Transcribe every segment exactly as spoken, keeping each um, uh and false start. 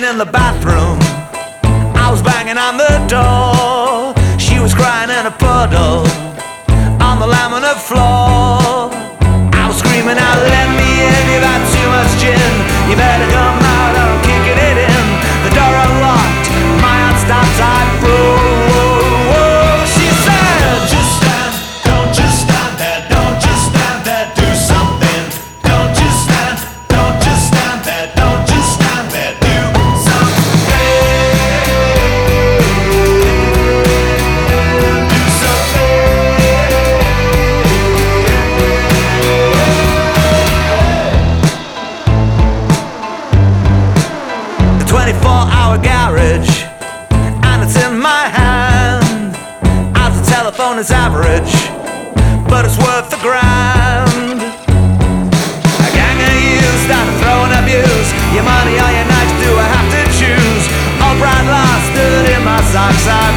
in the bathroom. I was banging on the door. She was crying in a puddle on the laminate floor. I was screaming out, let me in, you've had too much gin. You better come out, I'm kicking it in. The door unlocked, my hand stopped, I broke. She said, don't just stand, don't just stand there, don't just stand there, do something. Don't just stand, don't just stand there, don't just stand there, do something. Do something. The twenty-four hour garage, and it's in my hand. As the telephone is average, but it's worth the grand. A gang of you start to throw and abuse your money or your nights, do I have to choose? All brand lost stood in my socks, I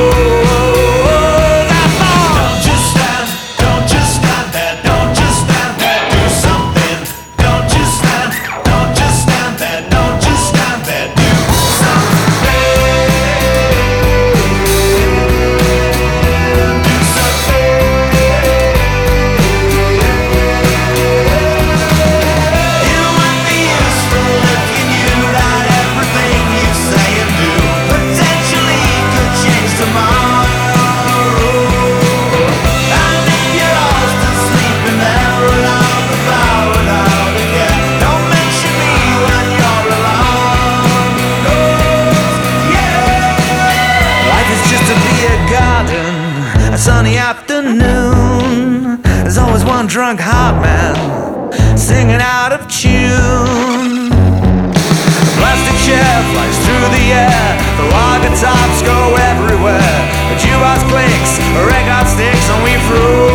prove that more. Don't just stand, don't just stand there, don't just stand there, do something. Don't just stand, don't just stand there, don't just stand there, do something. Do something. It might be useful if you knew that everything you say and do potentially could change tomorrow. And if you're lost asleep and never allowed to bow without again, don't mention me when you're alone. 'Cause, yeah, life is just to be a garden, a sunny afternoon. There's always one drunk heart man singing out of tune. The plastic chair flies through the air, the lager tops go everywhere. The jukebox clicks, a record sticks, and we through.